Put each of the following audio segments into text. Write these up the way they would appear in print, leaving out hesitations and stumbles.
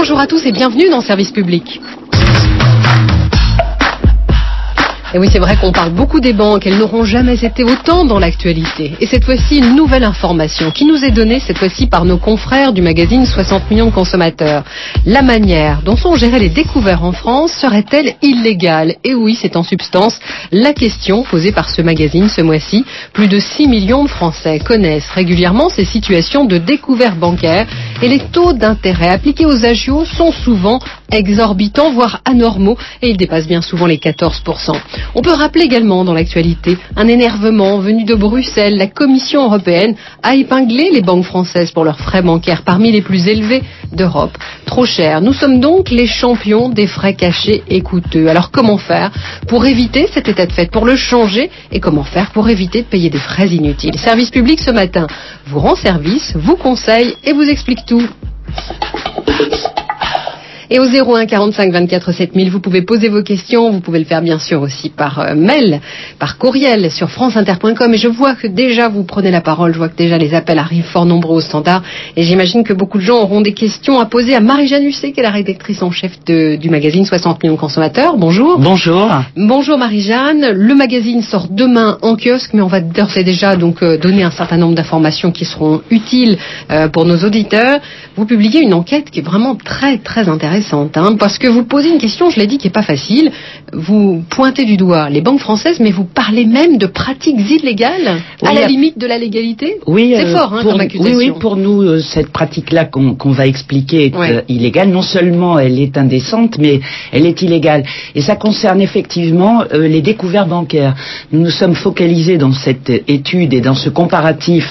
Bonjour à tous et bienvenue dans Service Public. Et oui, c'est vrai qu'on parle beaucoup des banques, elles n'auront jamais été autant dans l'actualité. Et cette fois-ci, une nouvelle information qui nous est donnée cette fois-ci par nos confrères du magazine 60 millions de consommateurs. La manière dont sont gérés les découverts en France serait-elle illégale? Et oui, c'est en substance la question posée par ce magazine ce mois-ci. Plus de 6 millions de Français connaissent régulièrement ces situations de découverts bancaires et les taux d'intérêt appliqués aux agios sont souvent exorbitants, voire anormaux, et ils dépassent bien souvent les 14%. On peut rappeler également dans l'actualité un énervement venu de Bruxelles. La Commission européenne a épinglé les banques françaises pour leurs frais bancaires parmi les plus élevés d'Europe. Trop cher. Nous sommes donc les champions des frais cachés et coûteux. Alors comment faire pour éviter cet état de fait, pour le changer, et comment faire pour éviter de payer des frais inutiles? Service Public ce matin vous rend service, vous conseille et vous explique tout. Et au 01 45 24 7000, vous pouvez poser vos questions, vous pouvez le faire bien sûr aussi par mail, par courriel sur franceinter.com. Et je vois que déjà vous prenez la parole, je vois que déjà les appels arrivent fort nombreux au standard. Et j'imagine que beaucoup de gens auront des questions à poser à Marie-Jeanne Husset, qui est la rédactrice en chef du magazine 60 millions de consommateurs. Bonjour. Bonjour. Bonjour Marie-Jeanne. Le magazine sort demain en kiosque, mais on va d'ores et déjà donc donner un certain nombre d'informations qui seront utiles pour nos auditeurs. Vous publiez une enquête qui est vraiment très très intéressante. Parce que vous posez une question, je l'ai dit, qui n'est pas facile. Vous pointez du doigt les banques françaises, mais vous parlez même de pratiques illégales à la limite de la légalité. Oui, c'est fort comme accusation. Oui, pour nous, cette pratique-là qu'on va expliquer est illégale. Non seulement elle est indécente, mais elle est illégale. Et ça concerne effectivement les découverts bancaires. Nous nous sommes focalisés dans cette étude et dans ce comparatif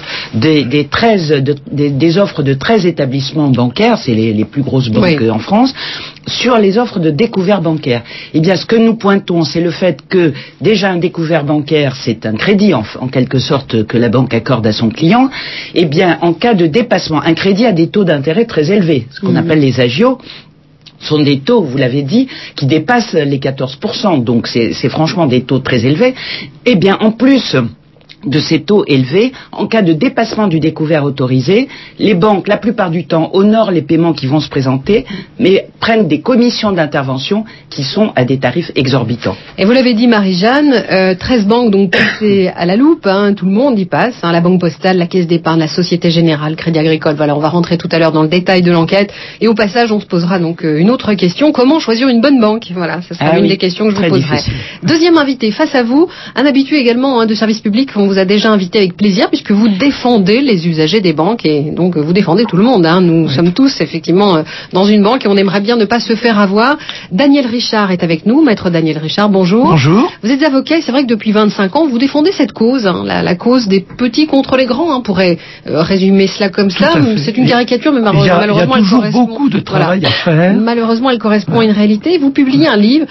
des offres de 13 établissements bancaires, c'est les plus grosses banques en France, sur les offres de découvert bancaire. Eh bien, ce que nous pointons, c'est le fait que déjà un découvert bancaire, c'est un crédit en quelque sorte que la banque accorde à son client. Eh bien, en cas de dépassement, un crédit a des taux d'intérêt très élevés, ce qu'on appelle les agios. Sont des taux, vous l'avez dit, qui dépassent les 14%. Donc, c'est franchement des taux très élevés. Eh bien, en plus de ces taux élevés, en cas de dépassement du découvert autorisé, les banques, la plupart du temps, honorent les paiements qui vont se présenter, mais prennent des commissions d'intervention qui sont à des tarifs exorbitants. Et vous l'avez dit, Marie-Jeanne, 13 banques donc passées à la loupe, tout le monde y passe, la Banque Postale, la Caisse d'Épargne, la Société Générale, Crédit Agricole. Voilà, on va rentrer tout à l'heure dans le détail de l'enquête. Et au passage, on se posera donc une autre question, comment choisir une bonne banque? Voilà, ça sera une des questions que je vous poserai. Difficile. Deuxième invité, face à vous, un habitué également de Service Public, on vous a déjà invité avec plaisir puisque vous défendez les usagers des banques et donc vous défendez tout le monde. Nous sommes tous effectivement dans une banque et on aimerait bien ne pas se faire avoir. Daniel Richard est avec nous, maître Daniel Richard, bonjour. Bonjour. Vous êtes avocat et c'est vrai que depuis 25 ans vous défendez cette cause, la cause des petits contre les grands. On pourrait résumer cela comme ça. C'est une caricature mais malheureusement il y a toujours beaucoup de travail à faire. Malheureusement elle correspond à une réalité. Vous publiez un livre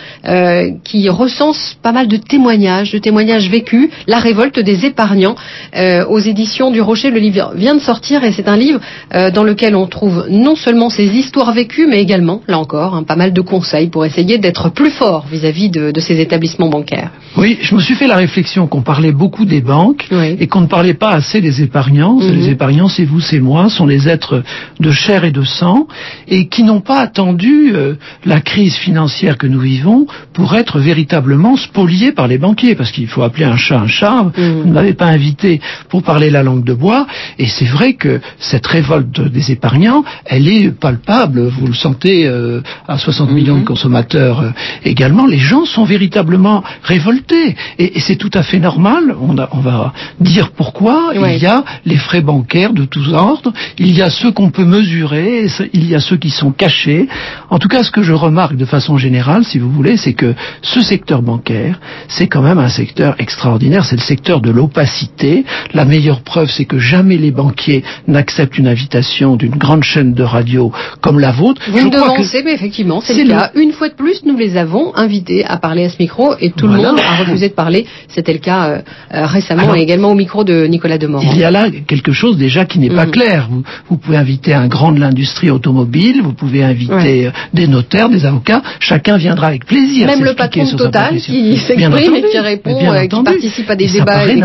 qui recense pas mal de témoignages vécus, la révolte des épargnants aux éditions du Rocher. Le livre vient de sortir et c'est un livre dans lequel on trouve non seulement ces histoires vécues mais également, là encore, pas mal de conseils pour essayer d'être plus fort vis-à-vis de ces établissements bancaires. Oui, je me suis fait la réflexion qu'on parlait beaucoup des banques et qu'on ne parlait pas assez des épargnants. Les épargnants, c'est vous, c'est moi, sont les êtres de chair et de sang et qui n'ont pas attendu la crise financière que nous vivons pour être véritablement spoliés par les banquiers, parce qu'il faut appeler un chat un chat. Vous ne m'avez pas invité pour parler la langue de bois, et c'est vrai que cette révolte des épargnants, elle est palpable, vous le sentez à 60 millions de consommateurs également, les gens sont véritablement révoltés, et c'est tout à fait normal, on va dire pourquoi. Il y a les frais bancaires de tous ordres, il y a ceux qu'on peut mesurer, il y a ceux qui sont cachés. En tout cas, ce que je remarque de façon générale, si vous voulez, c'est que ce secteur bancaire, c'est quand même un secteur extraordinaire, c'est le secteur de l'opacité. La meilleure preuve, c'est que jamais les banquiers n'acceptent une invitation d'une grande chaîne de radio comme la vôtre. Vous me devancez, mais effectivement, c'est le cas. Une fois de plus, nous les avons invités à parler à ce micro et tout le monde a refusé de parler. C'était le cas récemment et également au micro de Nicolas Demorand. Il y a là quelque chose déjà qui n'est pas clair. Vous pouvez inviter un grand de l'industrie automobile, vous pouvez inviter des notaires, des avocats, chacun viendra avec plaisir. Même le patron de Total qui s'exprime et qui répond, qui participe à des débats et des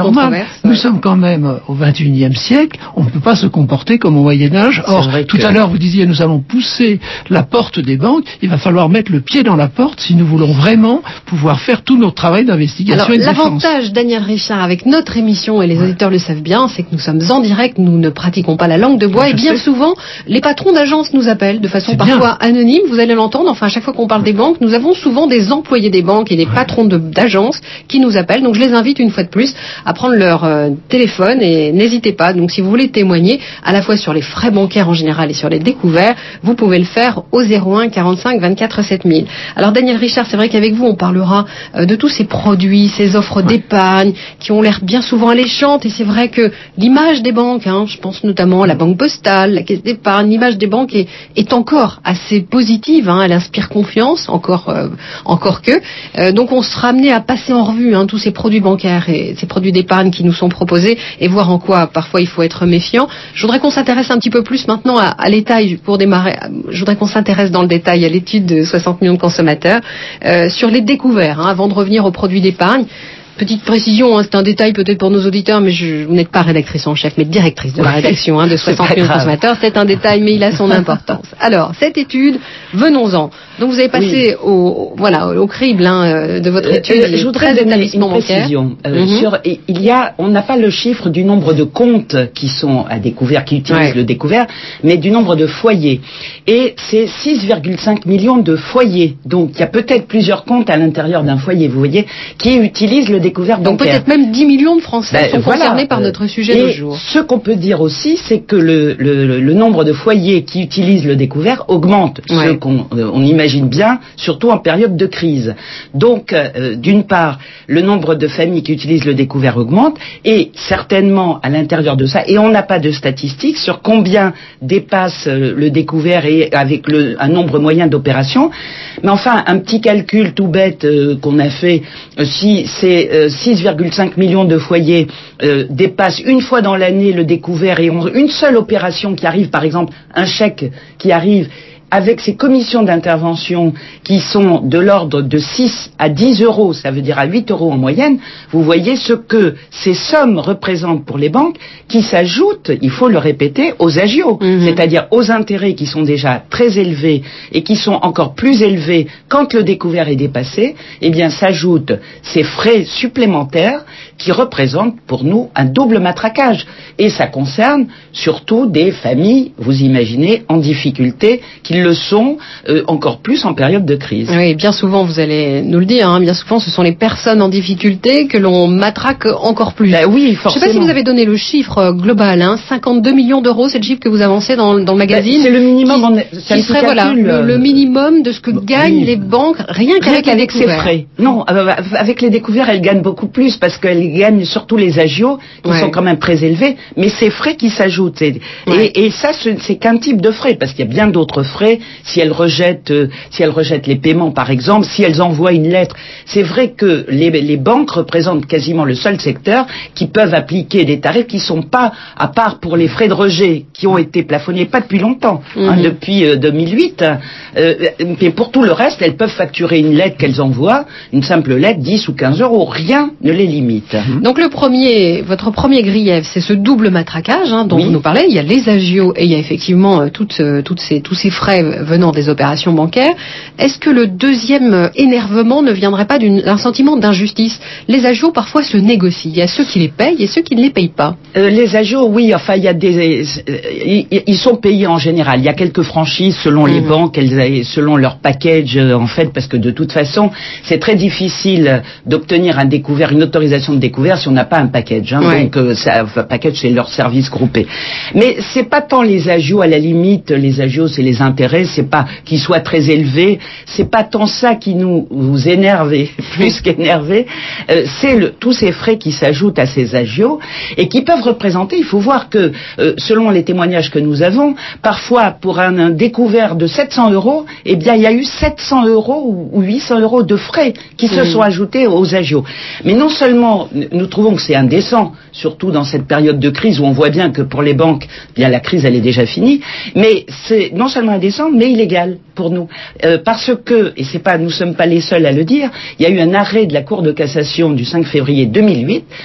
normal. Nous sommes quand même au XXIe siècle, on ne peut pas se comporter comme au Moyen-Âge. Or, tout à l'heure, vous disiez, nous allons pousser la porte des banques, il va falloir mettre le pied dans la porte si nous voulons vraiment pouvoir faire tout notre travail d'investigation et de défense. L'avantage, Daniel Richard, avec notre émission, et les auditeurs le savent bien, c'est que nous sommes en direct, nous ne pratiquons pas la langue de bois, et bien souvent, les patrons d'agences nous appellent de façon parfois anonyme, vous allez l'entendre, enfin, à chaque fois qu'on parle des banques, nous avons souvent des employés des banques et des patrons d'agences qui nous appellent, donc je les invite une fois de plus à prendre leur téléphone, et n'hésitez pas, donc si vous voulez témoigner, à la fois sur les frais bancaires en général et sur les découverts, vous pouvez le faire au 01 45 24 7000. Alors Daniel Richard, c'est vrai qu'avec vous, on parlera de tous ces produits, ces offres d'épargne qui ont l'air bien souvent alléchantes, et c'est vrai que l'image des banques, je pense notamment à la banque postale, la caisse d'épargne, l'image des banques est encore assez positive, elle inspire confiance, encore que. Donc on sera amené à passer en revue tous ces produits bancaires et ces produits d'épargne qui nous sont proposés et voir en quoi parfois il faut être méfiant. Je voudrais qu'on s'intéresse un petit peu plus maintenant à l'étail, pour démarrer, je voudrais qu'on s'intéresse dans le détail à l'étude de 60 millions de consommateurs sur les découverts, avant de revenir aux produits d'épargne. Petite précision, c'est un détail peut-être pour nos auditeurs, mais vous n'êtes pas rédactrice en chef, mais directrice de la rédaction de 60 millions de consommateurs. C'est un détail, mais il a son importance. Alors, cette étude, venons-en. Donc, vous avez passé au crible de votre étude. Je voudrais donner une précision. On n'a pas le chiffre du nombre de comptes qui sont à découvert, qui utilisent le découvert, mais du nombre de foyers. Et c'est 6,5 millions de foyers. Donc, il y a peut-être plusieurs comptes à l'intérieur d'un foyer, vous voyez, qui utilisent le découvert bancaire. Donc peut-être même 10 millions de Français sont concernés par notre sujet du jour. Ce qu'on peut dire aussi, c'est que le nombre de foyers qui utilisent le découvert augmente, ce qu'on imagine bien, surtout en période de crise. Donc, d'une part, le nombre de familles qui utilisent le découvert augmente, et certainement à l'intérieur de ça, et on n'a pas de statistiques sur combien dépasse le découvert et avec un nombre moyen d'opérations, mais enfin, un petit calcul tout bête qu'on a fait, si c'est 6,5 millions de foyers dépassent une fois dans l'année le découvert et ont une seule opération qui arrive, par exemple un chèque qui arrive, avec ces commissions d'intervention qui sont de l'ordre de 6 à 10 euros, ça veut dire à 8 euros en moyenne, vous voyez ce que ces sommes représentent pour les banques, qui s'ajoutent, il faut le répéter, aux agios, c'est-à-dire aux intérêts qui sont déjà très élevés et qui sont encore plus élevés quand le découvert est dépassé, eh bien s'ajoutent ces frais supplémentaires qui représentent pour nous un double matraquage. Et ça concerne surtout des familles, vous imaginez, en difficulté, qui le sont encore plus en période de crise. Oui, bien souvent, vous allez nous le dire, bien souvent ce sont les personnes en difficulté que l'on matraque encore plus. Oui, forcément. Je ne sais pas si vous avez donné le chiffre global, 52 millions d'euros, c'est le chiffre que vous avancez dans le magazine. C'est le minimum, qui serait le minimum de ce que gagnent les banques, rien qu'avec ces frais. Non, avec les découverts, elles gagnent beaucoup plus, parce qu'elles gagnent surtout les agios, qui sont quand même très élevés, mais ces frais qui s'ajoutent. Et ça, c'est qu'un type de frais, parce qu'il y a bien d'autres frais, si elles rejettent les paiements, par exemple, si elles envoient une lettre. C'est vrai que les banques représentent quasiment le seul secteur qui peuvent appliquer des tarifs qui sont pas, à part pour les frais de rejet, qui ont été plafonnés pas depuis longtemps, depuis 2008, mais pour tout le reste, elles peuvent facturer une lettre qu'elles envoient, une simple lettre, 10 ou 15 euros, rien ne les limite. Donc votre premier grief, c'est ce double matraquage dont vous nous parlez. Il y a les agios et il y a effectivement tous ces frais venant des opérations bancaires. Est-ce que le deuxième énervement ne viendrait pas d'un sentiment d'injustice? Les agios parfois se négocient. Il y a ceux qui les payent et ceux qui ne les payent pas. Les agios, oui, enfin il y a ils sont payés en général. Il y a quelques franchises selon les banques, selon leur package en fait, parce que de toute façon c'est très difficile d'obtenir une autorisation de découvert si on n'a pas un package. Donc package c'est leur service groupé. Mais c'est pas tant les agios, à la limite les agios c'est les intérêts, c'est pas qu'ils soient très élevés, c'est pas tant ça qui nous énerve, plus qu'énerver, c'est tous ces frais qui s'ajoutent à ces agios et qui peuvent représenter, il faut voir que selon les témoignages que nous avons, parfois pour un découvert de 700 euros, eh bien il y a eu 700 euros ou 800 euros de frais qui se sont ajoutés aux agios. Mais non seulement nous trouvons que c'est indécent, surtout dans cette période de crise où on voit bien que pour les banques, eh bien la crise elle est déjà finie, mais c'est non seulement indécent, mais illégal pour nous. Parce que, et nous sommes pas les seuls à le dire, il y a eu un arrêt de la Cour de cassation du 5 février 2008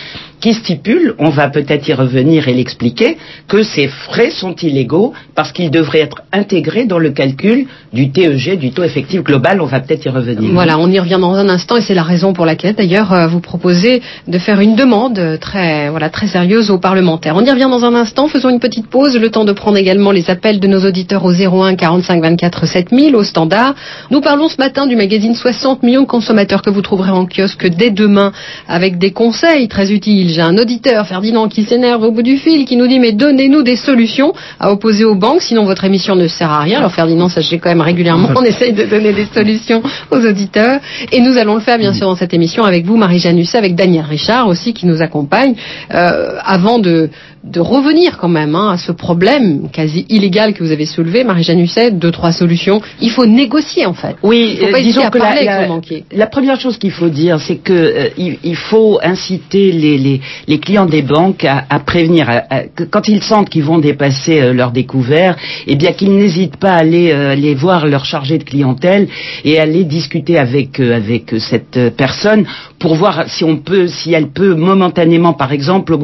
qui stipule, on va peut-être y revenir et l'expliquer, que ces frais sont illégaux parce qu'ils devraient être intégrés dans le calcul du TEG, du taux effectif global. On va peut-être y revenir. Voilà, on y revient dans un instant et c'est la raison pour laquelle d'ailleurs vous proposez de faire une demande très sérieuse aux parlementaires. On y revient dans un instant, faisons une petite pause, le temps de prendre également les appels de nos auditeurs au 01 45 24 7000 au standard. Nous parlons ce matin du magazine 60 millions de consommateurs que vous trouverez en kiosque dès demain avec des conseils très utiles. J'ai un auditeur, Ferdinand, qui s'énerve au bout du fil, qui nous dit mais donnez-nous des solutions à opposer aux banques, sinon votre émission ne sert à rien. Alors Ferdinand, sachez quand même régulièrement, on essaye de donner des solutions aux auditeurs et nous allons le faire bien sûr dans cette émission avec vous, Marie-Jeanne Husset, avec Daniel Richard aussi qui nous accompagne, avant de revenir quand même à ce problème quasi illégal que vous avez soulevé, Marie-Jeanne Husset, 2-3 solutions. Il faut négocier en fait. Oui, disons que la première chose qu'il faut dire, c'est que il faut inciter les clients des banques à prévenir, quand ils sentent qu'ils vont dépasser leur découvert, eh bien qu'ils n'hésitent pas à aller voir leur chargé de clientèle et aller discuter avec cette personne pour voir si elle peut momentanément, par exemple,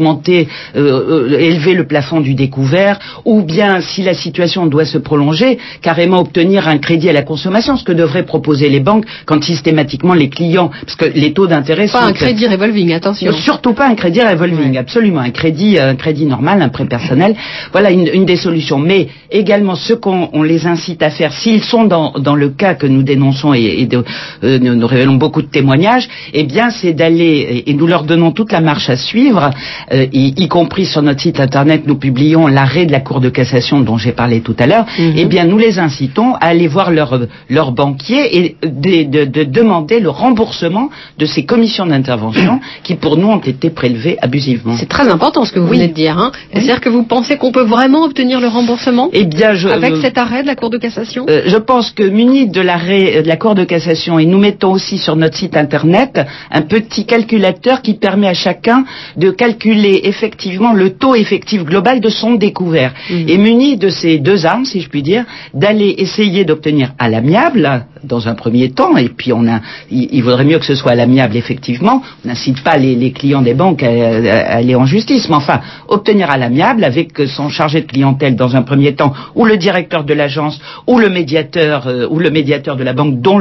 élever le plafond du découvert, ou bien, si la situation doit se prolonger, carrément obtenir un crédit à la consommation, ce que devraient proposer les banques quand systématiquement les clients, parce que les taux d'intérêt sont... Pas un crédit revolving, attention. Surtout pas un crédit revolving, oui. Absolument, un crédit normal, un prêt personnel, voilà une des solutions. Mais également, ce qu'on les incite à faire, s'ils sont dans le cas que nous dénonçons nous révélons beaucoup de témoignages, eh bien, c'est d'aller, et nous leur donnons toute la marche à suivre, y compris sur notre site internet, nous publions l'arrêt de la Cour de cassation dont j'ai parlé tout à l'heure, eh bien nous les incitons à aller voir leur banquier et de demander le remboursement de ces commissions d'intervention qui pour nous ont été prélevées abusivement. C'est très important ce que vous venez de dire. Hein. Oui. C'est-à-dire que vous pensez qu'on peut vraiment obtenir le remboursement avec cet arrêt de la Cour de cassation? Je pense que munis de l'arrêt de la Cour de cassation, et nous mettons aussi sur notre site internet un petit calculateur qui permet à chacun de calculer effectivement le taux effectif global de son découvert. Et muni de ces deux armes, si je puis dire, d'aller essayer d'obtenir à l'amiable, dans un premier temps, et puis il vaudrait mieux que ce soit à l'amiable effectivement, on n'incite pas les clients des banques à aller en justice, mais enfin, obtenir à l'amiable avec son chargé de clientèle dans un premier temps, ou le directeur de l'agence, ou le médiateur de la banque dont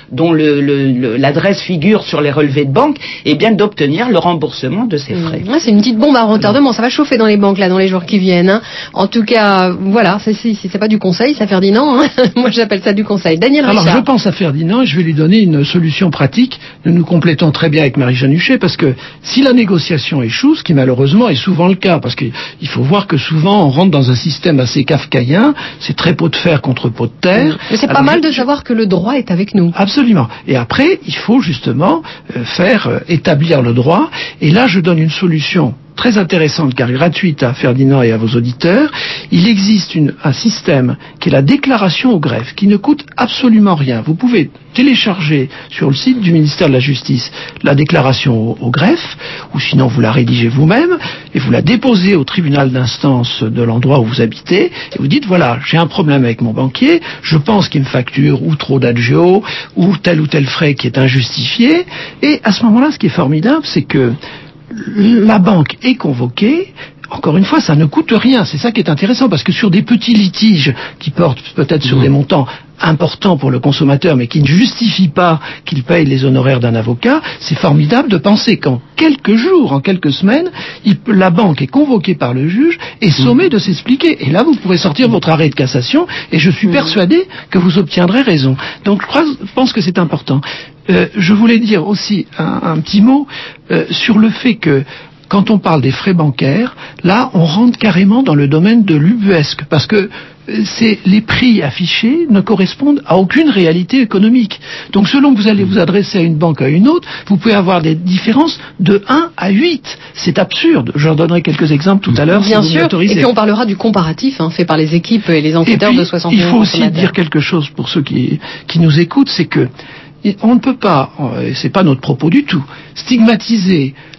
l'adresse figure sur les relevés de banque, et bien d'obtenir le remboursement de ces frais. C'est une petite bombe à retardement, ça va chauffer dans les banques là dans les jours qui viennent. Hein. En tout cas, voilà, c'est pas du conseil, ça Ferdinand. Hein. Moi j'appelle ça du conseil. Daniel Richard. Alors je pense à Ferdinand et je vais lui donner une solution pratique. Nous complétons très bien avec Marie-Jeanne Husset parce que si la négociation échoue, ce qui malheureusement est souvent le cas, parce qu'il faut voir que souvent on rentre dans un système assez kafkaïen, c'est très pot de fer contre pot de terre. Mais c'est pas mal de savoir que le droit est avec nous. Absolument. Et après, il faut justement faire établir le droit. Et là, je donne une solution très intéressante car gratuite à Ferdinand et à vos auditeurs. Il existe un système qui est la déclaration au greffe, qui ne coûte absolument rien. Vous pouvez télécharger sur le site du ministère de la Justice la déclaration au greffe, ou sinon vous la rédigez vous-même, et vous la déposez au tribunal d'instance de l'endroit où vous habitez, et vous dites, voilà, j'ai un problème avec mon banquier, je pense qu'il me facture ou trop d'agio, ou tel frais qui est injustifié, et à ce moment-là, ce qui est formidable, c'est que la banque est convoquée. Encore une fois, ça ne coûte rien. C'est ça qui est intéressant, parce que sur des petits litiges qui portent peut-être sur des montants importants pour le consommateur, mais qui ne justifient pas qu'il paye les honoraires d'un avocat, c'est formidable de penser qu'en quelques jours, en quelques semaines, la banque est convoquée par le juge et sommée de s'expliquer. Et là, vous pourrez sortir votre arrêt de cassation, et je suis persuadé que vous obtiendrez raison. Donc, je pense que c'est important. Je voulais dire aussi un petit mot sur le fait que quand on parle des frais bancaires, là, on rentre carrément dans le domaine de l'ubuesque, parce que les prix affichés ne correspondent à aucune réalité économique. Donc, selon que vous allez vous adresser à une banque ou à une autre, vous pouvez avoir des différences de 1 à 8. C'est absurde. J'en donnerai quelques exemples tout à l'heure, bien si vous sûr. m'autorisez. Et puis, on parlera du comparatif fait par les équipes et les enquêteurs de 60 millions de consommateurs. Il faut aussi dire quelque chose pour ceux qui nous écoutent, c'est que on ne peut pas, et c'est pas notre propos du tout, stigmatiser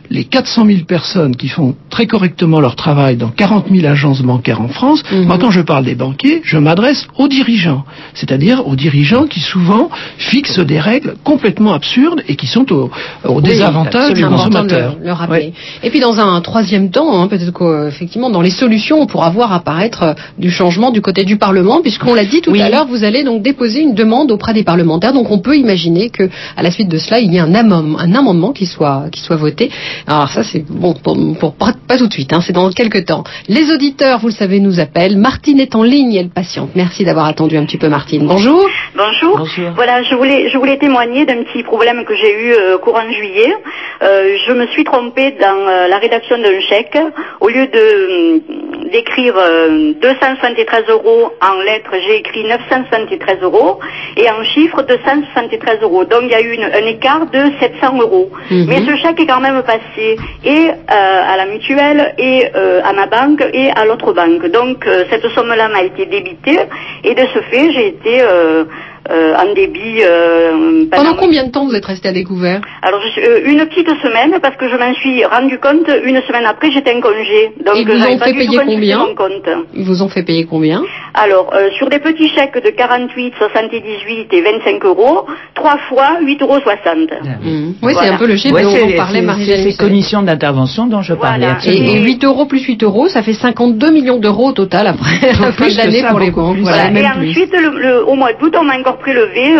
les 400 000 personnes qui font très correctement leur travail dans 40 000 agences bancaires en France. Moi, quand je parle des banquiers, je m'adresse aux dirigeants, c'est-à-dire aux dirigeants qui souvent fixent des règles complètement absurdes et qui sont au désavantage du consommateur. Le rappeler. Et puis dans un troisième temps, peut-être qu'effectivement dans les solutions, on pourra voir apparaître du changement du côté du Parlement, puisqu'on l'a dit tout à l'heure, vous allez donc déposer une demande auprès des parlementaires. Donc on peut imaginer que à la suite de cela, il y ait un amendement qui soit voté. Alors ça c'est bon pour pas tout de suite, c'est dans quelques temps. Les auditeurs, vous le savez, nous appellent. Martine est en ligne, elle patiente. Merci d'avoir attendu un petit peu, Martine. Bonjour. Bonjour. Voilà, je voulais témoigner d'un petit problème que j'ai eu courant juillet. Je me suis trompée dans la rédaction d'un chèque. Au lieu d'écrire 273 € en lettres, j'ai écrit 973 € et en chiffres 273 €. Donc il y a eu un écart de 700 €. Mais ce chèque est quand même passé et à la mutuelle et à ma banque et à l'autre banque. Donc cette somme-là m'a été débitée et de ce fait j'ai été en débit. Pendant combien de temps vous êtes resté à découvert? Alors une petite semaine, parce que je m'en suis rendu compte une semaine après, j'étais en congé. Donc ils vous ont fait payer combien? Ils vous ont fait payer combien? Alors sur des petits chèques de 48, 78 et 25 €, 3 fois 8,60 €. Oui, voilà. C'est un peu le chiffre dont parlait Marie-Jeanne. C'est ces commissions d'intervention dont je parlais. Et 8 € plus 8 €, ça fait 52 millions d'euros au total après la fin de l'année pour les banques. Voilà. Et ensuite, au mois d'août, on m'a encore prélevé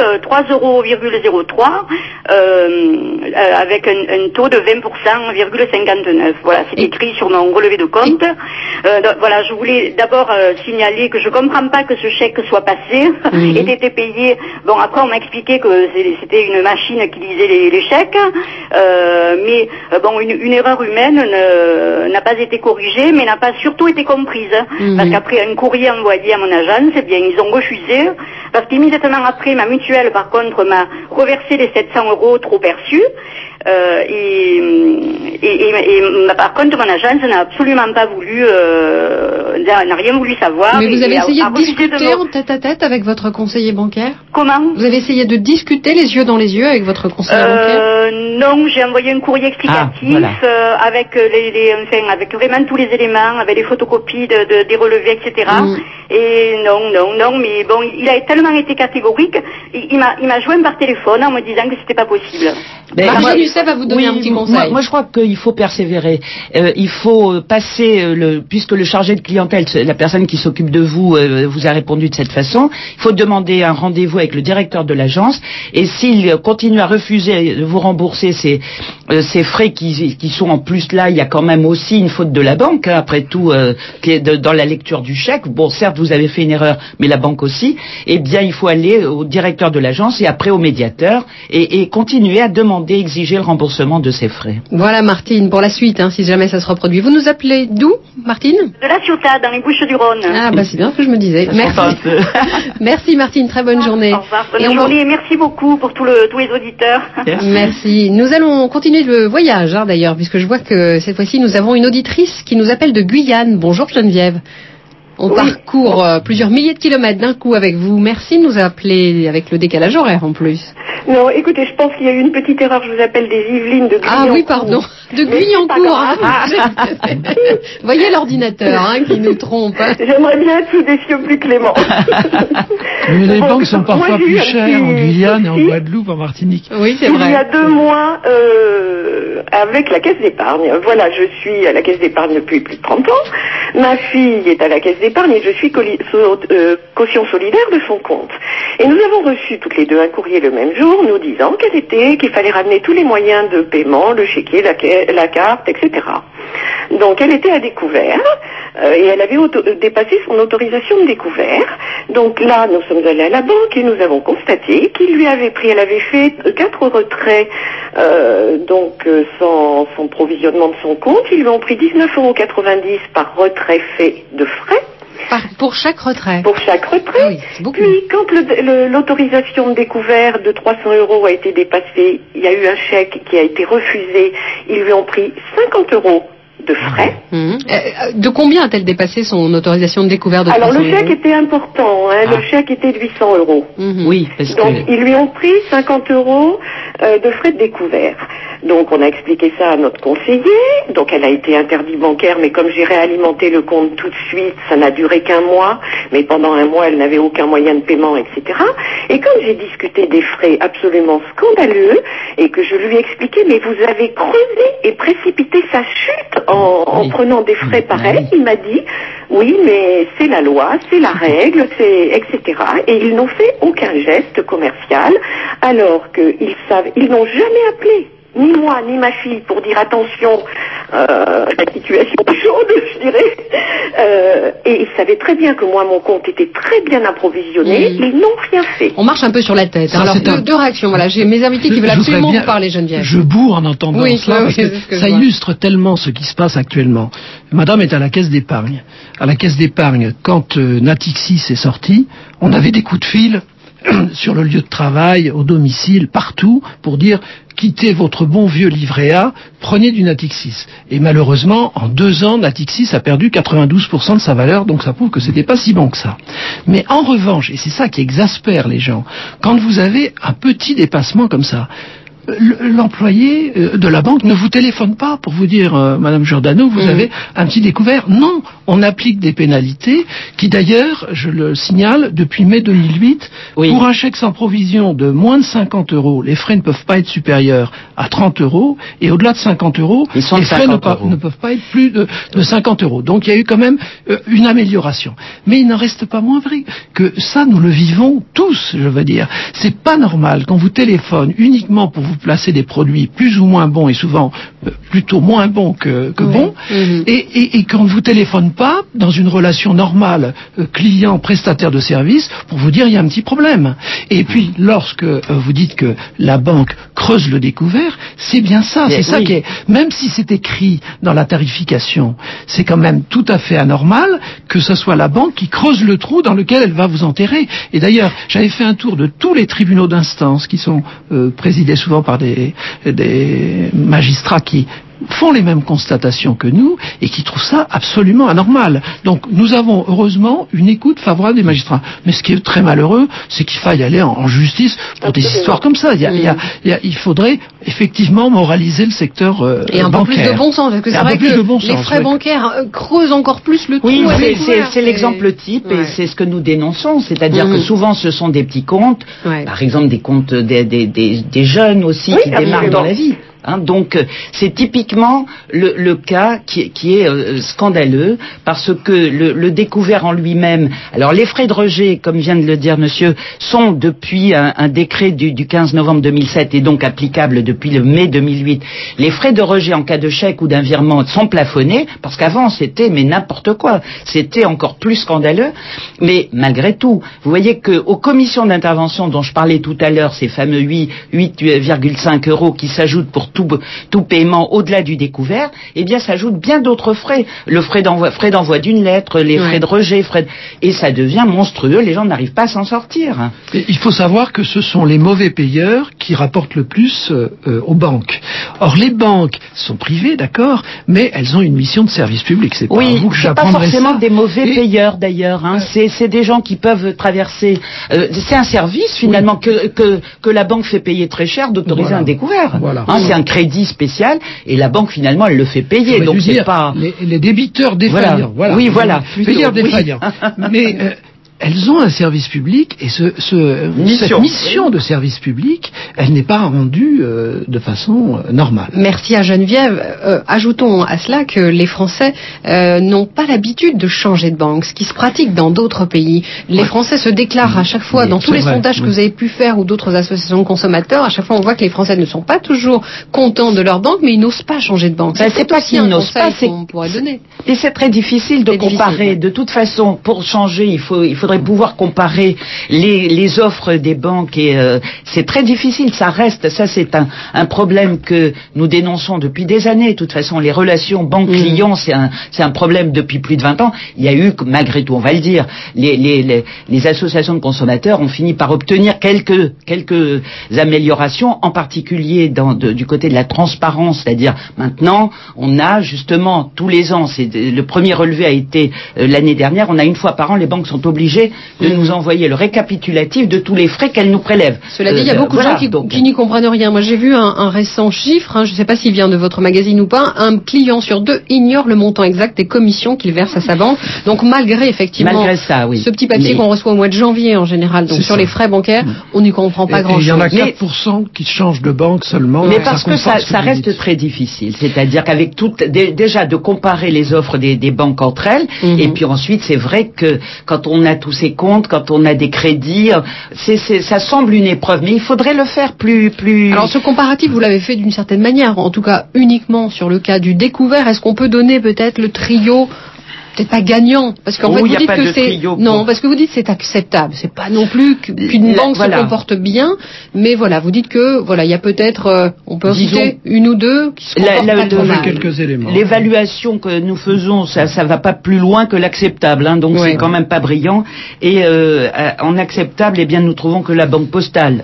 3,03 € avec un taux de 20,59 %. Voilà, c'est écrit sur mon relevé de compte. Voilà, je voulais d'abord signaler que je comprends pas que ce chèque soit passé et été payé. Bon, après on m'a expliqué que c'était une machine qui lisait les chèques, mais bon, une erreur humaine n'a pas été corrigée, mais n'a pas surtout été comprise. Parce qu'après un courrier envoyé à mon agence, eh bien ils ont refusé, parce qu'immédiatement après, ma mutuelle, par contre, m'a reversé les 700 € trop perçus. Par contre, mon agence n'a absolument pas voulu, n'a rien voulu savoir. Mais vous avez essayé de discuter en tête-à-tête avec votre conseiller bancaire? Comment? Vous avez essayé de discuter les yeux dans les yeux avec votre conseiller bancaire? Non, j'ai envoyé un courrier explicatif avec avec vraiment tous les éléments, avec les photocopies des relevés, etc. Et non, mais bon, il a tellement été catégorique, il m'a joint par téléphone en me disant que c'était pas possible. Marie-Jeanne Lucet va vous donner un petit conseil. Moi, je crois qu'il faut persévérer. Il faut passer, puisque le chargé de clientèle, la personne qui s'occupe de vous, vous a répondu de cette façon, il faut demander un rendez-vous avec le directeur de l'agence, et s'il continue à refuser de vous rembourser ces frais qui sont en plus là, il y a quand même aussi une faute de la banque, après tout, qui est dans la lecture du chèque. Bon, certes, vous avez fait une erreur, mais la banque aussi. Eh bien, il faut aller au directeur de l'agence et après au médiateur et continuer à demander, exiger le remboursement de ces frais. Voilà, Martine, pour la suite, si jamais ça se reproduit. Vous nous appelez d'où, Martine? De la Ciotat, dans les Bouches-du-Rhône. Ah, c'est bien ce que je me disais. Merci. Merci, Martine, très bonne journée. Au revoir, bonne journée, et merci beaucoup pour tous les auditeurs. Merci. Nous allons continuer le voyage, d'ailleurs, puisque je vois que cette fois-ci, nous avons une auditrice qui nous appelle de Guyane. Bonjour, Geneviève. On parcourt plusieurs milliers de kilomètres d'un coup avec vous. Merci de nous appeler avec le décalage horaire en plus. Non, écoutez, je pense qu'il y a eu une petite erreur. Je vous appelle des Yvelines de Guyancourt. Ah oui, pardon. De Guyancourt. Voyez l'ordinateur qui nous trompe. J'aimerais bien être sous des cieux plus cléments. Mais les banques sont parfois plus chères en Guyane et en Guadeloupe, en Martinique. Oui, c'est vrai. Il y a 2 mois, avec la Caisse d'épargne. Voilà, je suis à la Caisse d'épargne depuis plus de 30 ans. Ma fille est à la Caisse d'épargne et je suis caution solidaire de son compte. Et nous avons reçu toutes les deux un courrier le même jour nous disant qu'il fallait ramener tous les moyens de paiement, le chéquier, la carte, etc. Donc elle était à découvert et elle avait dépassé son autorisation de découvert. Donc là, nous sommes allés à la banque et nous avons constaté elle avait fait 4 retraits sans son provisionnement de son compte. Ils lui ont pris 19,90 € par retrait fait de frais. Pour chaque retrait. Pour chaque retrait. Ah oui, c'est beaucoup. Puis, quand l'autorisation de découvert de 300 € a été dépassée, il y a eu un chèque qui a été refusé. Ils lui ont pris 50 € de frais. De combien a-t-elle dépassé son autorisation de découvert de 300 €? Alors, le chèque était important. Le chèque était de 800 €. Oui, parce donc, ils lui ont pris 50 € de frais de découvert. Donc on a expliqué ça à notre conseiller, donc elle a été interdite bancaire, mais comme j'ai réalimenté le compte tout de suite, ça n'a duré qu'un mois, mais pendant un mois elle n'avait aucun moyen de paiement, etc. Et comme j'ai discuté des frais absolument scandaleux, et que je lui ai expliqué, mais vous avez creusé et précipité sa chute en prenant des frais pareils, il m'a dit, oui, mais c'est la loi, c'est la règle, etc. Et ils n'ont fait aucun geste commercial, alors ils n'ont jamais appelé, ni moi, ni ma fille, pour dire attention, la situation est chaude, je dirais. Et ils savaient très bien que moi, mon compte était très bien approvisionné. Ils n'ont rien fait. On marche un peu sur la tête. Ça, alors, deux réactions. Voilà, j'ai mes invités qui veulent absolument vous parler, Geneviève. Je boue en entendant cela, parce que ça illustre tellement ce qui se passe actuellement. Madame est à la caisse d'épargne. À la caisse d'épargne, quand Natixis est sorti, on avait des coups de fil sur le lieu de travail, au domicile, partout, pour dire quittez votre bon vieux livret A, prenez du Natixis. Et malheureusement, en 2 ans, Natixis a perdu 92% de sa valeur, donc ça prouve que c'était pas si bon que ça. Mais en revanche, et c'est ça qui exaspère les gens, quand vous avez un petit dépassement comme ça, l'employé de la banque ne vous téléphone pas pour vous dire Madame Giordano, vous avez un petit découvert. Non, on applique des pénalités qui d'ailleurs, je le signale, depuis mai 2008, pour un chèque sans provision de moins de 50 €, les frais ne peuvent pas être supérieurs à 30 € et au-delà de 50 €, les frais ne peuvent pas être plus de 50 €. Donc il y a eu quand même une amélioration. Mais il n'en reste pas moins vrai que ça, nous le vivons tous, je veux dire. C'est pas normal qu'on vous téléphone uniquement pour vous placer des produits plus ou moins bons et souvent plutôt moins bons que bons et qu'on ne vous téléphone pas dans une relation normale client-prestataire de service pour vous dire il y a un petit problème. Et puis lorsque vous dites que la banque creuse le découvert, c'est bien ça, c'est ça qui est, même si c'est écrit dans la tarification, c'est quand même tout à fait anormal que ce soit la banque qui creuse le trou dans lequel elle va vous enterrer. Et d'ailleurs, j'avais fait un tour de tous les tribunaux d'instance qui sont présidés souvent par des magistrats qui font les mêmes constatations que nous et qui trouvent ça absolument anormal. Donc nous avons heureusement une écoute favorable des magistrats. Mais ce qui est très malheureux, c'est qu'il faille aller en justice pour des histoires comme ça. Il faudrait effectivement moraliser le secteur et un bancaire. peu plus de bon sens, parce que c'est vrai que les frais bancaires creusent encore plus le trou. Oui, c'est l'exemple type et c'est ce que nous dénonçons. C'est-à-dire que souvent ce sont des petits comptes, par exemple des comptes des jeunes aussi qui démarrent dans la vie. Donc c'est typiquement le cas qui est scandaleux parce que le découvert en lui-même. Alors les frais de rejet, comme vient de le dire monsieur, sont depuis un décret du 15 novembre 2007 et donc applicables depuis le mai 2008. Les frais de rejet en cas de chèque ou d'un virement sont plafonnés parce qu'avant c'était mais n'importe quoi. C'était encore plus scandaleux. Mais malgré tout, vous voyez que aux commissions d'intervention dont je parlais tout à l'heure, ces fameux 8,5 € qui s'ajoutent pour tout paiement au-delà du découvert, eh bien s'ajoutent bien d'autres frais. Le frais d'envoi d'une lettre, les frais de rejet, et ça devient monstrueux, les gens n'arrivent pas à s'en sortir. Et il faut savoir que ce sont les mauvais payeurs qui rapportent le plus aux banques. Or les banques sont privées, d'accord, mais elles ont une mission de service public. C'est pas vous que j'apprendrai ça. C'est pas forcément des mauvais payeurs d'ailleurs. C'est des gens qui peuvent traverser. C'est un service finalement que la banque fait payer très cher d'autoriser un découvert. C'est un crédit spécial et la banque finalement elle le fait payer. Donc c'est pas les débiteurs défaillants. Oui, voilà. Payeurs défaillants. Mais elles ont un service public et cette mission de service public, elle n'est pas rendue de façon normale. Merci à Geneviève. Ajoutons à cela que les Français n'ont pas l'habitude de changer de banque, ce qui se pratique dans d'autres pays. Les Français se déclarent à chaque fois, dans tous les sondages que vous avez pu faire ou d'autres associations de consommateurs, à chaque fois on voit que les Français ne sont pas toujours contents de leur banque, mais ils n'osent pas changer de banque. C'est pas qu'ils n'osent pas, c'est qu'on pourrait donner. Et c'est très difficile de comparer. De toute façon, pour changer, il faudrait pouvoir comparer les offres des banques et c'est très difficile, ça c'est un problème que nous dénonçons depuis des années. De toute façon, les relations banque-client, c'est un problème depuis plus de 20 ans. Il y a eu, malgré tout, on va le dire, les associations de consommateurs ont fini par obtenir quelques améliorations, en particulier du côté de la transparence, c'est-à-dire maintenant, on a justement tous les ans, le premier relevé a été l'année dernière, on a une fois par an, les banques sont obligées obligée de nous envoyer le récapitulatif de tous les frais qu'elle nous prélève. Cela dit, il y a beaucoup de gens qui n'y comprennent rien. Moi, j'ai vu un récent chiffre, je ne sais pas s'il vient de votre magazine ou pas, un client sur 2 ignore le montant exact des commissions qu'il verse à sa banque. Donc, malgré ça, ce petit papier qu'on reçoit au mois de janvier en général, donc sur les frais bancaires, on n'y comprend pas grand-chose. Il y en a 4% qui changent de banque seulement. Mais parce que ça reste très difficile. C'est-à-dire qu'avec déjà de comparer les offres des banques entre elles, et puis ensuite, c'est vrai que quand on a tous ces comptes, quand on a des crédits, ça semble une épreuve, mais il faudrait le faire plus... Alors, ce comparatif, vous l'avez fait d'une certaine manière, en tout cas uniquement sur le cas du découvert. Est-ce qu'on peut donner peut-être le trio, peut-être pas gagnant, parce qu'en fait vous dites que c'est parce que vous dites c'est acceptable, c'est pas non plus qu'une banque se comporte bien, mais voilà, vous dites que il y a peut-être on peut en citer une ou deux qui se comportent pas trop mal. Quelques éléments. L'évaluation que nous faisons, ça va pas plus loin que l'acceptable, donc c'est quand même pas brillant. Et en acceptable, eh bien nous trouvons que la banque postale.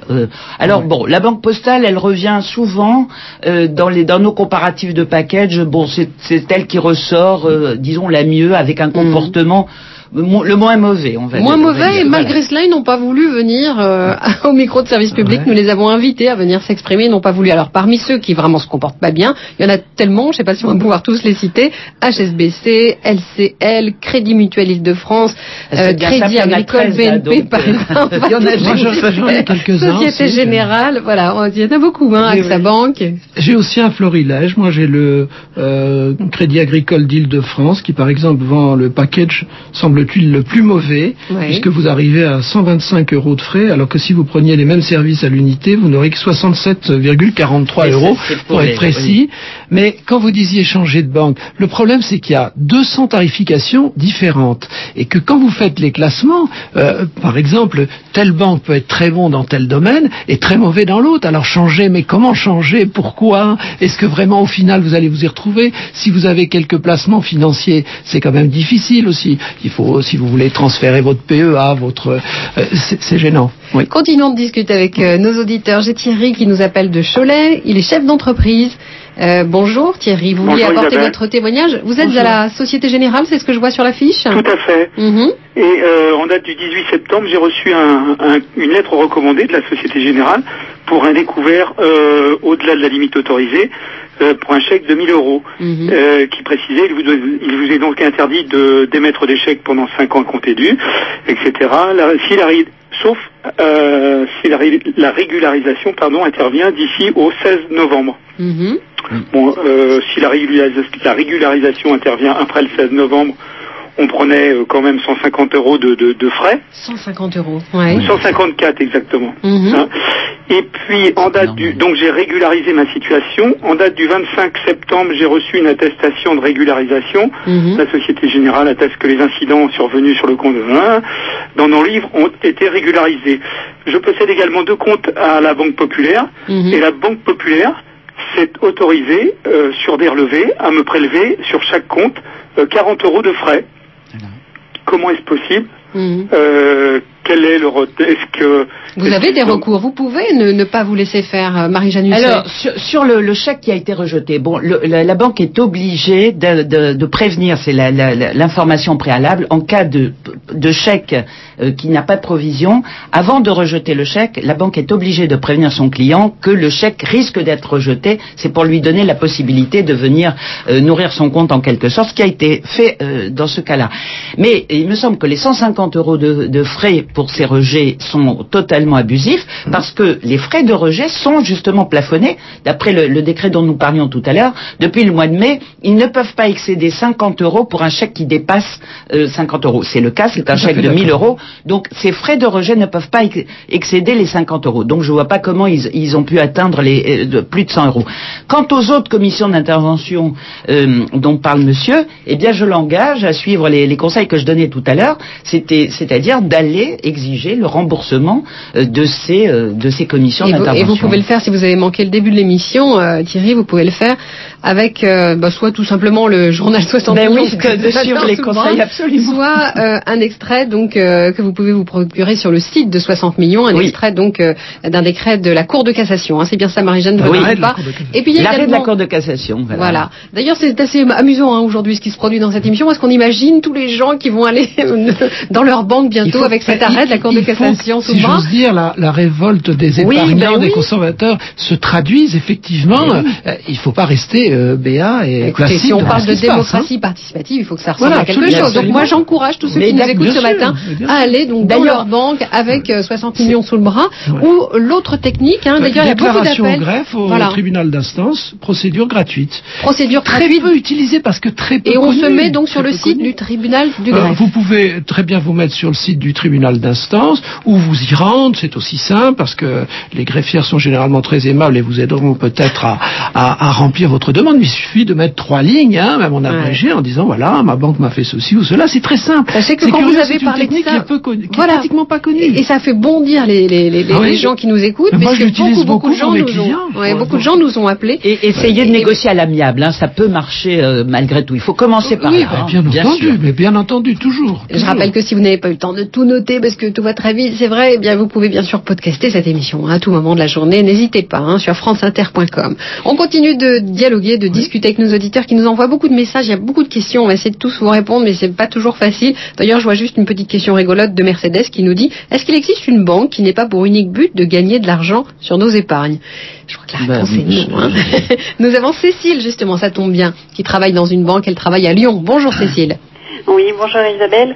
La banque postale, elle revient souvent dans nos comparatifs de package. C'est elle qui ressort, disons la mieux, avec un comportement le moins mauvais, on va dire. Moins mauvais, et malgré cela, ils n'ont pas voulu venir au micro de service public. Nous les avons invités à venir s'exprimer, ils n'ont pas voulu. Alors, parmi ceux qui vraiment se comportent pas bien, il y en a tellement, je ne sais pas si on va pouvoir tous les citer, HSBC, LCL, Crédit Mutuel Île-de-France, Crédit Agricole, BNP, par exemple. Il y en a quelques-uns. Société Générale, voilà, il y en a beaucoup, AXA Bank. J'ai aussi un florilège. Moi, j'ai le Crédit Agricole d'Île-de-France, qui par exemple vend le package, semble-t-il, le plus mauvais, puisque vous arrivez à 125 € de frais, alors que si vous preniez les mêmes services à l'unité, vous n'aurez que 67,43 € pour être précis. Mais quand vous disiez changer de banque, le problème c'est qu'il y a 200 tarifications différentes, et que quand vous faites les classements, par exemple, telle banque peut être très bon dans tel domaine et très mauvais dans l'autre. Alors changer, mais comment changer? Pourquoi? Est-ce que vraiment au final vous allez vous y retrouver? Si vous avez quelques placements financiers, c'est quand même difficile aussi. Il faut, si vous voulez transférer votre PEA, c'est gênant. Oui. Continuons de discuter avec nos auditeurs. J'ai Thierry qui nous appelle de Cholet. Il est chef d'entreprise. Bonjour Thierry, vous vouliez apporter votre témoignage. Vous êtes à la Société Générale, c'est ce que je vois sur l'affiche? Tout à fait. Et en date du 18 septembre, j'ai reçu une lettre recommandée de la Société Générale pour un découvert au-delà de la limite autorisée, pour un chèque de 1 000 €, qui précisait il vous est donc interdit d'émettre des chèques pendant 5 ans comptés dû, etc. Sauf si la régularisation intervient d'ici au 16 novembre. Si la régularisation intervient après le 16 novembre, on prenait quand même 150 € de frais. 150 €, ouais. 154 exactement. Et puis donc j'ai régularisé ma situation. En date du 25 septembre, j'ai reçu une attestation de régularisation. La Société Générale atteste que les incidents survenus sur le compte dans nos livres ont été régularisés. Je possède également 2 comptes à la Banque Populaire, et la Banque Populaire s'est autorisée sur des relevés à me prélever sur chaque compte 40 € de frais. Comment est-ce possible? Quel est est-ce que vous avez des recours? Vous pouvez ne pas vous laisser faire, Marie-Jeanne Husset. Alors sur le chèque qui a été rejeté, la banque est obligée de prévenir, c'est l'information préalable en cas de chèque qui n'a pas de provision. Avant de rejeter le chèque, la banque est obligée de prévenir son client que le chèque risque d'être rejeté. C'est pour lui donner la possibilité de venir nourrir son compte en quelque sorte, ce qui a été fait dans ce cas-là. Mais il me semble que les 150 € de frais pour ces rejets sont totalement abusifs, parce que les frais de rejet sont justement plafonnés. D'après le décret dont nous parlions tout à l'heure, depuis le mois de mai, ils ne peuvent pas excéder 50 € pour un chèque qui dépasse 50 €. C'est le cas, c'est un chèque de 1 000 €. Donc ces frais de rejet ne peuvent pas excéder les 50 €. Donc je vois pas comment ils ont pu atteindre plus de 100 €. Quant aux autres commissions d'intervention dont parle monsieur, eh bien je l'engage à suivre les conseils que je donnais tout à l'heure, c'est-à-dire d'aller exiger le remboursement de ces commissions d'intervention. Et vous pouvez le faire si vous avez manqué le début de l'émission, Thierry, vous pouvez le faire avec soit tout simplement le journal 60 millions de suivre les conseils absolument, soit un extrait donc que vous pouvez vous procurer sur le site de 60 millions, un extrait donc d'un décret de la Cour de cassation. Hein, c'est bien ça, Marie-Jeanne, ne vous pas. Et puis il y a l'arrêt de la Cour de cassation. Voilà. D'ailleurs, c'est assez amusant aujourd'hui ce qui se produit dans cette émission, parce qu'on imagine tous les gens qui vont aller dans leur banque bientôt avec cet arrêt de la Cour de cassation sous le bras. Si j'ose dire, la révolte des épargnants, des consommateurs se traduise effectivement. Il ne faut pas rester béat et placide. Si on parle de démocratie participative, il faut que ça ressemble à quelque chose. Donc moi, j'encourage tous ceux qui nous écoutent ce matin à aller donc dans leur banque avec 60 millions sous le bras. Ou l'autre technique, d'ailleurs, il y a beaucoup d'appels. Déclaration au greffe au tribunal d'instance, procédure gratuite. Procédure très peu utilisée parce que très peu connue. Et on se met donc sur le site du tribunal du greffe. Vous pouvez très bien vous mettre sur le site du tribunal d'instance ou vous y rendre, c'est aussi simple parce que les greffières sont généralement très aimables et vous aideront peut-être à remplir votre demande. Il suffit de mettre 3 lignes, même en abrégé, en disant voilà, ma banque m'a fait ceci ou cela. C'est très simple. Sachez que quand vous avez parlé de ça, qui est pratiquement pas connue. Et ça fait bondir les gens qui nous écoutent. Moi, je l'utilise beaucoup pour mes clients. Beaucoup de gens nous ont appelés. Et essayez de négocier à l'amiable. Ça peut marcher malgré tout. Il faut commencer par là. Bien entendu, toujours. Je rappelle que si vous n'avez pas eu le temps de tout noter parce que tout va très vite, c'est vrai, vous pouvez bien sûr podcaster cette émission à tout moment de la journée. N'hésitez pas sur franceinter.com. On continue de dialoguer, de discuter avec nos auditeurs qui nous envoient beaucoup de messages. Il y a beaucoup de questions. On va essayer de tous vous répondre, mais c'est pas toujours facile. D'ailleurs, je vois juste une petite question rigolote de Mercedes qui nous dit: est-ce qu'il existe une banque qui n'est pas pour unique but de gagner de l'argent sur nos épargnes? Je crois que la réponse est non. Nous avons Cécile, justement, ça tombe bien, qui travaille dans une banque. Elle travaille à Lyon. Bonjour Cécile. Oui, bonjour Isabelle.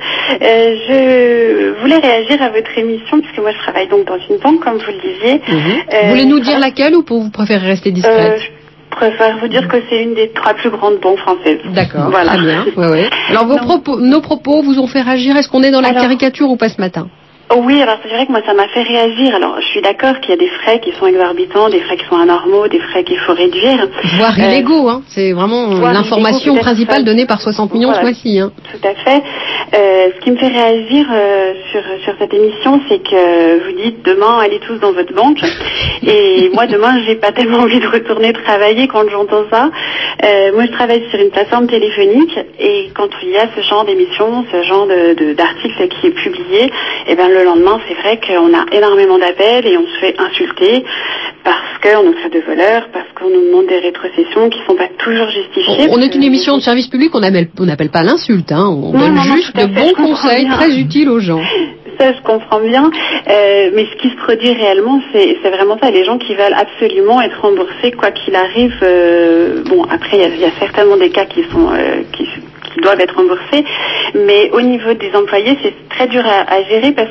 Je voulais réagir à votre émission puisque moi je travaille donc dans une banque, comme vous le disiez. Voulez-nous dire laquelle ou vous préférez rester discrète? Je préfère vous dire que c'est une des 3 plus grandes banques françaises. D'accord, voilà. Très bien. Ouais. Alors nos propos vous ont fait réagir. Est-ce qu'on est dans la caricature ou pas ce matin? Oui, alors c'est vrai que moi ça m'a fait réagir. Alors je suis d'accord qu'il y a des frais qui sont exorbitants, des frais qui sont anormaux, des frais qu'il faut réduire. Voire illégaux, C'est vraiment l'information principale donnée par 60 millions ce mois-ci. Tout à fait. Ce qui me fait réagir sur cette émission, c'est que vous dites demain allez tous dans votre banque. Et moi demain j'ai pas tellement envie de retourner travailler quand j'entends ça. Moi je travaille sur une plateforme téléphonique et quand il y a ce genre d'émission, ce genre d'article qui est publié, le lendemain, c'est vrai qu'on a énormément d'appels et on se fait insulter parce qu'on nous traite de voleurs, parce qu'on nous demande des rétrocessions qui ne sont pas toujours justifiées. On est une émission de service public, on n'appelle pas l'insulte, on donne juste de bons conseils très utiles aux gens. Ça, je comprends bien, mais ce qui se produit réellement, c'est vraiment ça. Les gens qui veulent absolument être remboursés, quoi qu'il arrive. Après, il y a certainement des cas qui doivent être remboursés, mais au niveau des employés, c'est très dur à gérer parce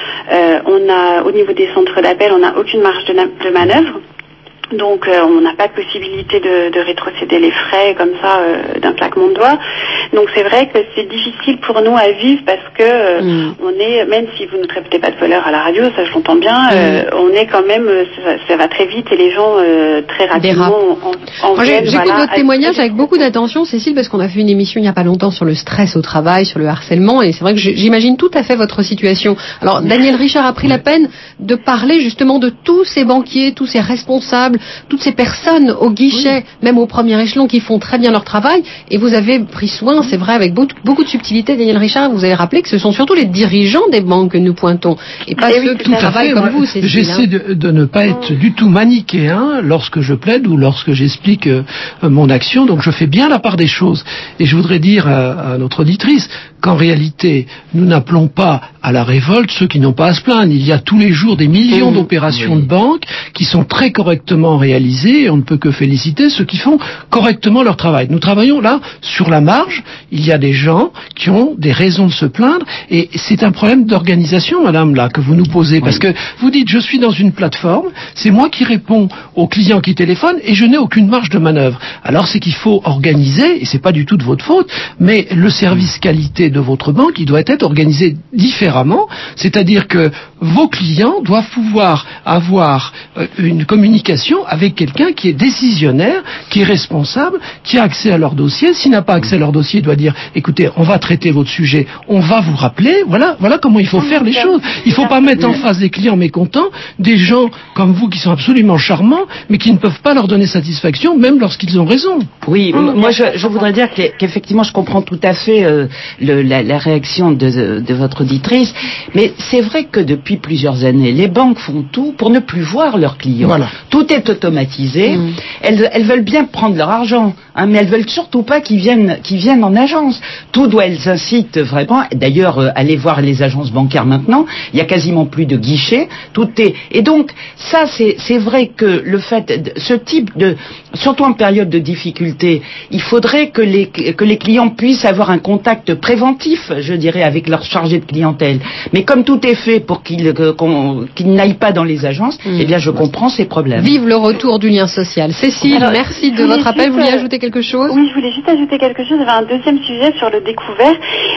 que au niveau des centres d'appel, on n'a aucune marge de manœuvre. Donc on n'a pas de possibilité de rétrocéder les frais comme ça d'un claquement de doigts. Donc c'est vrai que c'est difficile pour nous à vivre parce que on est, même si vous ne traitez pas de voleurs à la radio, ça je l'entends bien, on est quand même, ça va très vite et les gens très rapidement J'écoute votre témoignage avec beaucoup d'attention, Cécile, parce qu'on a fait une émission il n'y a pas longtemps sur le stress au travail, sur le harcèlement, et c'est vrai que j'imagine tout à fait votre situation. Alors Daniel Richard a pris la peine de parler justement de tous ces banquiers, tous ces responsables, toutes ces personnes au guichet, même au premier échelon, qui font très bien leur travail, et vous avez pris soin, c'est vrai, avec beaucoup de subtilité, Daniel Richard, vous avez rappelé que ce sont surtout les dirigeants des banques que nous pointons, et pas ceux qui travaillent comme vous, Cécile. J'essaie de ne pas être du tout manichéen lorsque je plaide ou lorsque j'explique mon action, donc je fais bien la part des choses. Et je voudrais dire à notre auditrice qu'en réalité, nous n'appelons pas à la révolte ceux qui n'ont pas à se plaindre. Il y a tous les jours des millions d'opérations de banque qui sont très correctement réalisées, et on ne peut que féliciter ceux qui font correctement leur travail. Nous travaillons là sur la marge. Il y a des gens qui ont des raisons de se plaindre, et c'est un problème d'organisation, madame, là, que vous nous posez, parce que vous dites, je suis dans une plateforme, c'est moi qui réponds aux clients qui téléphonent, et je n'ai aucune marge de manœuvre. Alors c'est qu'il faut organiser, et c'est pas du tout de votre faute, mais le service qualité de votre banque, il doit être organisé différemment différemment, c'est-à-dire que vos clients doivent pouvoir avoir une communication avec quelqu'un qui est décisionnaire, qui est responsable, qui a accès à leur dossier. S'il n'a pas accès à leur dossier, il doit dire, écoutez, on va traiter votre sujet, on va vous rappeler, voilà comment il faut faire les choses. Il ne faut pas mettre en face des clients mécontents des gens comme vous qui sont absolument charmants, mais qui ne peuvent pas leur donner satisfaction, même lorsqu'ils ont raison. Oui, moi je voudrais dire qu'effectivement je comprends tout à fait la réaction de votre auditrice, mais c'est vrai que depuis plusieurs années, les banques font tout pour ne plus voir leurs clients. Voilà. Tout est automatisé. Elles veulent bien prendre leur argent, mais elles veulent surtout pas qu'ils viennent en agence. Elles incitent vraiment. D'ailleurs, allez voir les agences bancaires maintenant. Il y a quasiment plus de guichets. Et donc ça, c'est vrai que le fait, ce type surtout en période de difficulté, il faudrait que les clients puissent avoir un contact préventif, je dirais, avec leur chargé de clientèle. Mais comme tout est fait pour qu'ils n'aillent pas dans les agences, eh bien je comprends ces problèmes. Vive le retour du lien social. Cécile, merci de votre appel. Vous vouliez ajouter quelque chose? Oui, je voulais juste ajouter quelque chose. J'avais un deuxième sujet sur le découvert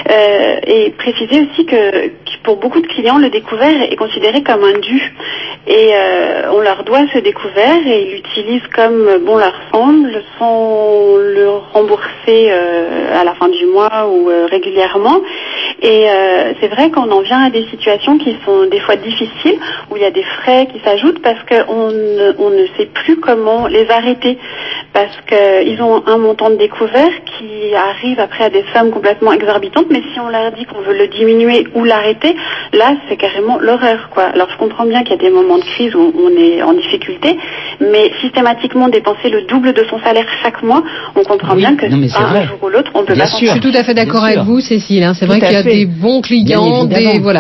et préciser aussi que pour beaucoup de clients, le découvert est considéré comme un dû. Et on leur doit ce découvert et ils l'utilisent comme bon leur semble, sans le rembourser à la fin du mois ou régulièrement. Et c'est vrai qu'on en vient à des situations qui sont des fois difficiles, où il y a des frais qui s'ajoutent parce qu'on ne sait plus comment les arrêter. Parce qu'ils ont un montant de découvert qui arrive après à des sommes complètement exorbitantes, mais si on leur dit qu'on veut le diminuer ou l'arrêter, là c'est carrément l'horreur, quoi. Alors je comprends bien qu'il y a des moments de crise où on est en difficulté, mais systématiquement dépenser le double de son salaire chaque mois, on comprend bien que un jour ou l'autre, on peut pas s'en sortir. Je suis tout à fait d'accord avec vous, Cécile. C'est vrai qu'il y a des bons clients, des bons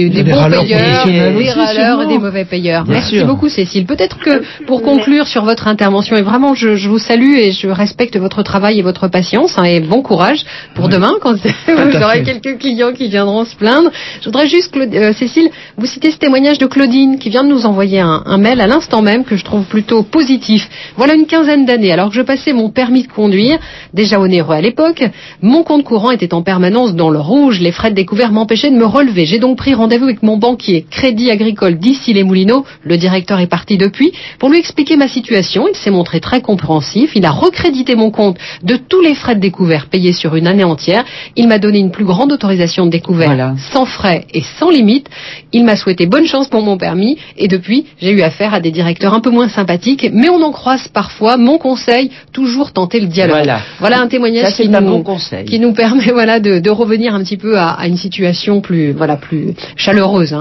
payeurs, des râleurs et des mauvais payeurs. Merci beaucoup, Cécile. Peut-être que pour conclure sur votre intervention, et vraiment je vous salue et je respecte votre travail et votre patience, et bon courage pour demain quand vous aurez quelques clients qui viendront se plaindre. Je voudrais juste, Cécile, vous citer ce témoignage de Claudine qui vient de nous envoyer un mail à l'instant même que je trouve plutôt positif. Voilà une quinzaine d'années, alors que je passais mon permis de conduire, déjà onéreux à l'époque, mon compte courant était en permanence dans le rouge, les frais de découvert m'empêchaient de me relever. J'ai donc pris rendez-vous avec mon banquier, Crédit Agricole d'Issy-les-Moulineaux, le directeur est parti depuis, pour lui expliquer ma situation. Il s'est montré très compréhensif, il a recrédité mon compte de tous les frais de découvert payés sur une année entière, il m'a donné une plus grande autorisation de découvert sans frais et sans limite, il m'a souhaité bonne chance pour mon permis, et depuis j'ai eu affaire à des directeurs un peu moins sympathiques, mais on en croise parfois. Mon conseil, toujours tenter le dialogue. Voilà un témoignage qui nous permet de revenir un petit peu à une situation plus chaleureuse,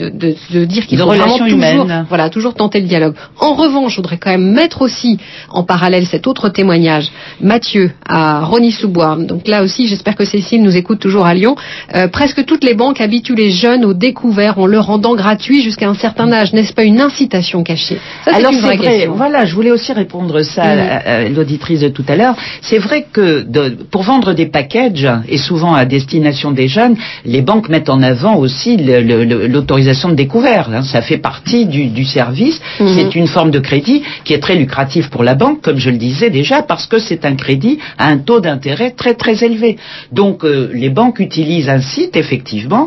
de dire qu'il faut vraiment toujours tenter le dialogue. En revanche, je voudrais quand même mettre aussi en parallèle cet autre témoignage, Mathieu à Rosny-sous-Bois. Donc là aussi, j'espère que Cécile nous écoute toujours à Lyon. Presque toutes les banques habituent les jeunes au découvert en le rendant gratuit jusqu'à un certain âge. N'est-ce pas une incitation cachée? Ça, c'est une vraie question. Voilà, je voulais aussi répondre ça à l'auditrice de tout à l'heure. C'est vrai que pour vendre des packages, et souvent à destination des jeunes, les banques mettent en avant aussi l'autorisation de découvert. Ça fait partie du service. C'est une forme de crédit qui est très lucratif pour la banque, comme je le disais déjà, parce que c'est un crédit à un taux d'intérêt très très élevé. Donc les banques utilisent un site, effectivement,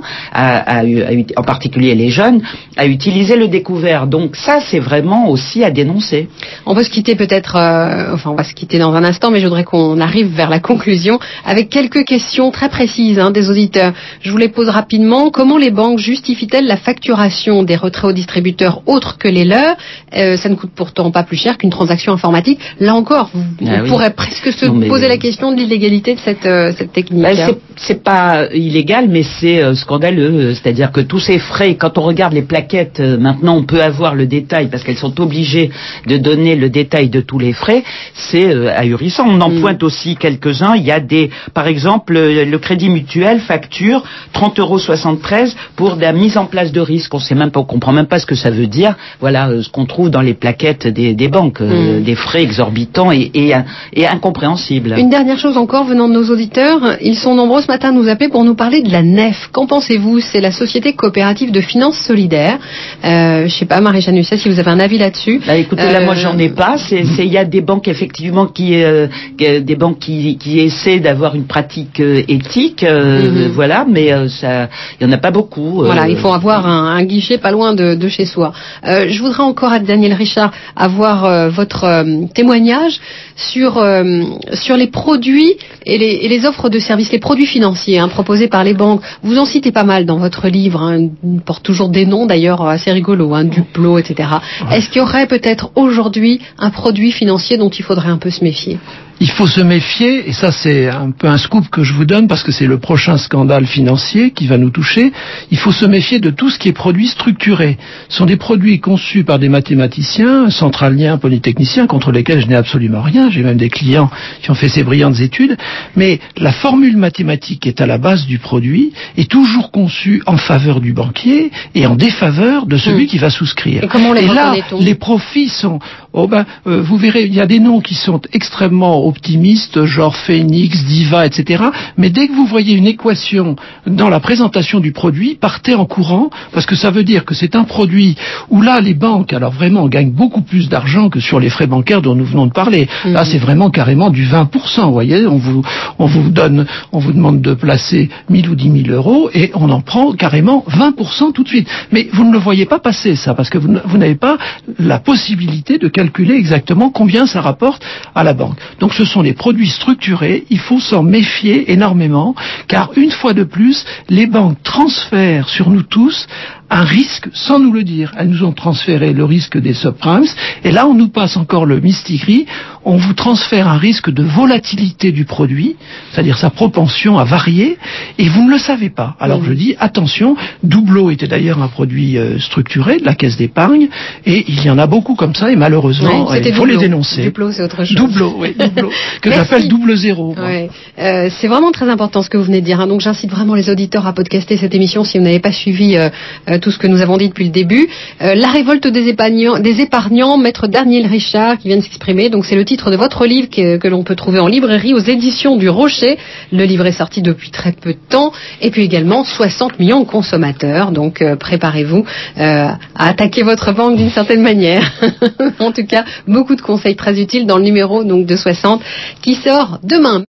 en particulier les jeunes, à utiliser le découvert. Donc ça, c'est vraiment aussi à dénoncer. On peut se quitter peut-être, on va se quitter dans un instant, mais je voudrais qu'on arrive vers la conclusion avec quelques questions très précises des auditeurs. Je vous les pose rapidement. Comment les banques justifient-elles la facturation des retraits aux distributeurs autres que les leurs? Ça ne coûte pourtant pas plus cher qu'une transaction informatique. Là encore, on pourrait presque se poser la question de l'illégalité de cette technique. C'est pas illégal, mais c'est scandaleux. C'est-à-dire que tous ces frais, quand on regarde les plaquettes, maintenant on peut avoir le détail parce qu'elles sont obligées de donner le détail de tous les frais. C'est ahurissant. On en pointe aussi quelques-uns. Il y a par exemple, le Crédit Mutuel facture 30,73 € pour la mise en place de risque. On comprend même pas ce que ça veut dire. Voilà ce qu'on trouve dans les plaquettes des banques, des frais exorbitants et incompréhensibles. Une dernière chose encore venant de nos auditeurs, ils sont nombreux ce matin nous appeler pour nous parler de la NEF. Qu'en pensez-vous? C'est la Société coopérative de finances solidaire. Je sais pas, Marie-Jeanne Lucet, si vous avez un avis là-dessus. Écoutez, là, moi, j'en ai pas. Il y a des banques, effectivement, qui essaient d'avoir une pratique éthique, voilà, mais il y en a pas beaucoup. Voilà, il faut avoir un guichet pas loin de chez soi. Je voudrais encore, à Daniel Richard, avoir votre témoignage sur les produits et les offres de services, les produits financiers proposés par les banques. Vous en citez pas mal dans votre livre, il porte toujours des noms d'ailleurs assez rigolos, Duplo, etc. Ouais. Est-ce qu'il y aurait peut-être aujourd'hui un produit financier dont il faudrait un peu se méfier? Il faut se méfier, et ça c'est un peu un scoop que je vous donne parce que c'est le prochain scandale financier qui va nous toucher. Il faut se méfier de tout ce qui est produits structurés. Ce sont des produits conçus par des mathématiciens, centraliens, polytechniciens, contre lesquels je n'ai absolument rien. J'ai même des clients qui ont fait ces brillantes études. Mais la formule mathématique qui est à la base du produit est toujours conçue en faveur du banquier et en défaveur de celui qui va souscrire. Et là, les profits sont... vous verrez, il y a des noms qui sont extrêmement optimistes, genre Phoenix, Diva, etc. Mais dès que vous voyez une équation dans la présentation du produit, partez en courant, parce que ça veut dire que c'est un produit où là, les banques, alors vraiment, gagnent beaucoup plus d'argent que sur les frais bancaires dont nous venons de parler. Là, c'est vraiment carrément du 20%, vous voyez. On vous demande de placer 1000 ou 10 000 euros et on en prend carrément 20% tout de suite. Mais vous ne le voyez pas passer, ça, parce que vous n'avez pas la possibilité de calculer exactement combien ça rapporte à la banque. Donc ce sont des produits structurés, il faut s'en méfier énormément, car une fois de plus, les banques transfèrent sur nous tous un risque sans nous le dire. Elles nous ont transféré le risque des subprimes, et là on nous passe encore le mistigris, on vous transfère un risque de volatilité du produit, c'est-à-dire sa propension à varier, et vous ne le savez pas. Alors je dis, attention, Doublo était d'ailleurs un produit structuré de la caisse d'épargne, et il y en a beaucoup comme ça, et malheureusement, il faut les dénoncer. Doublo, c'est autre chose. Doublo, oui, Doublo, que j'appelle double zéro. Ouais. C'est vraiment très important ce que vous venez de dire, donc j'incite vraiment les auditeurs à podcaster cette émission si vous n'avez pas suivi tout ce que nous avons dit depuis le début. La révolte des épargnants, maître Daniel Richard qui vient de s'exprimer, donc c'est le titre de votre livre que l'on peut trouver en librairie aux éditions du Rocher. Le livre est sorti depuis très peu de temps, et puis également 60 millions de consommateurs, donc préparez-vous à attaquer votre banque d'une certaine manière. En tout cas, beaucoup de conseils très utiles dans le numéro donc de 60 qui sort demain.